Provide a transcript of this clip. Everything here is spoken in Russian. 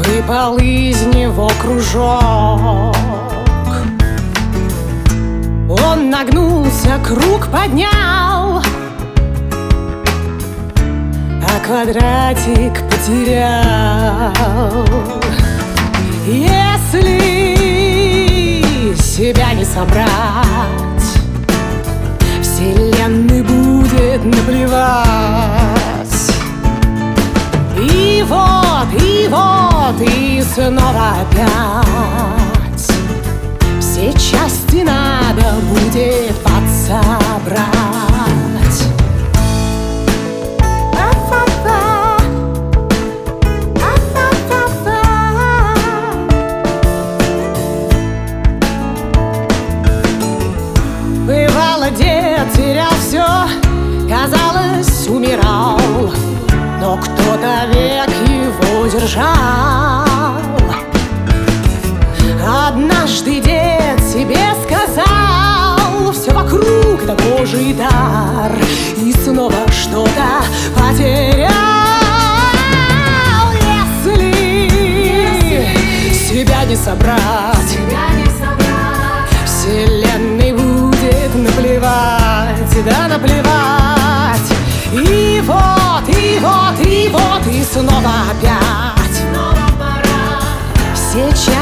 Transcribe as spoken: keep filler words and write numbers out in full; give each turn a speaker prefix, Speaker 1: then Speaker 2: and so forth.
Speaker 1: выпал из него кружок. Он нагнулся, круг поднял, а квадратик потерял. Если себя не собрать, вселенной будет наплевать. И вот, и вот, и снова опять все части надо будет подсобрать. Бывало, дед терял все, казалось, умирал, но кто-то век его держал. Однажды дед себе сказал: все вокруг это Божий дар, и снова что-то потерял. Если, Если себя не собрать, себя не собрать, вселенной будет наплевать, да наплевать. И вот, и вот, и вот, и снова опять снова пора все части